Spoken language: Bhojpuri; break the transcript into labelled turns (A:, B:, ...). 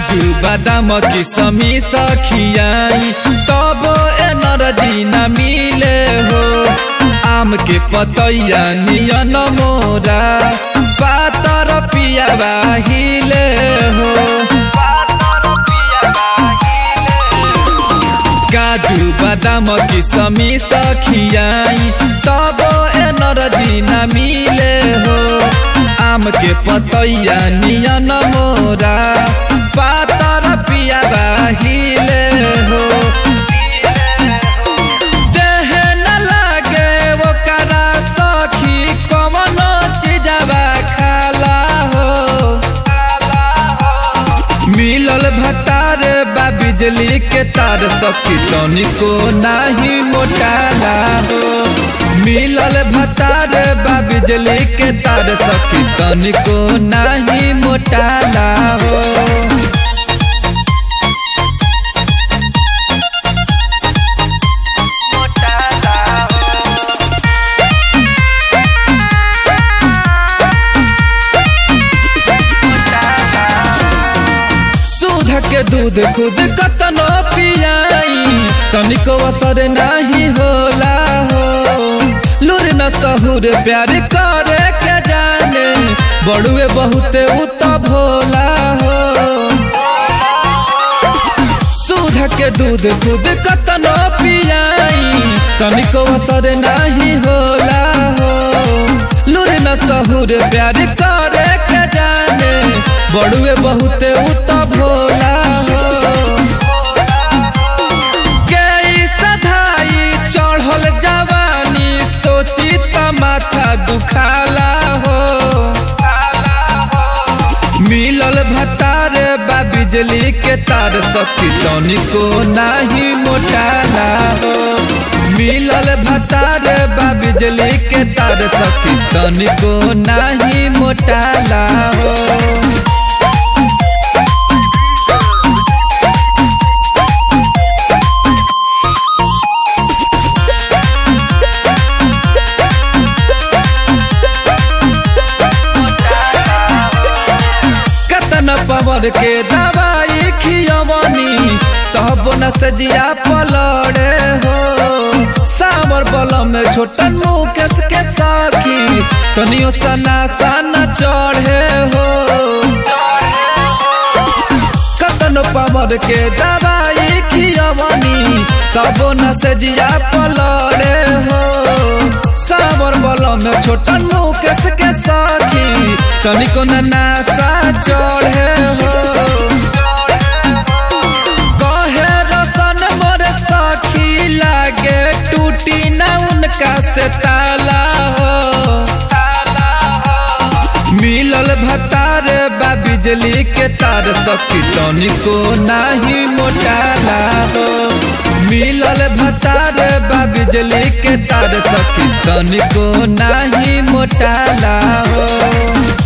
A: काजू बादाम किशमिश खियाई तब एनर्जी न मिले हो। आम के पतैया नियन मोरा पातर पियावा हिले हो। काजू बादाम किशमिश खियाई तब एनर्जी न मिले हो। आम के पतैया नियन मोरा पातर पियावा हिले हो। देह न लागे वो करा सखी कवनो चीजवा खाला हो। मिलल भतार बा बिजली के तार सखी तनिको नाही मोटाला हो। मिलल भतार बा बिजली के तार सखी तनिको नाही मोटाला हो। के दूध खुद कतनो पियाई तनिको असर नहीं होला हो। लूर न सहूर प्यार करे के जाने बड़ुए बहुते उत भोला हो। दूध के दूध खुद कतनो पियाई तनिको असर नहीं होला हो। लूर न सहूर प्यार करे के जाने बड़ुए बहुते उत भोला हो। गई सधाई चढ़ल जवानी सोची त माथा दुखाला हो। मिलल भतार बा बिजली के तार सखी तनिको नाही मोटाला हो। मिलल भतार बा बिजली के तार सखी तनिको नाही मोटाला हो। पवर के दवाई खियवनी तब न सजिया पलड़े हो। सावर बलम में छोटन मुकेश के साखी तनियो सना सन चढ़े हो। कतन पवर के दवाई खियवनी तब न सजिया पलड़े हो। सावर बलम में छोटन मुकेश के साखी तनिको नासा चढ़े हो। कहे रसन मोर सखी लागे टूटी न उनका से ताला हो। मिलल भतार बा बिजली के तार सखी तनिको नाही मोटाला हो। मिलल भतार बा बिजली के तार सखी तनिको नाही मोटाला हो।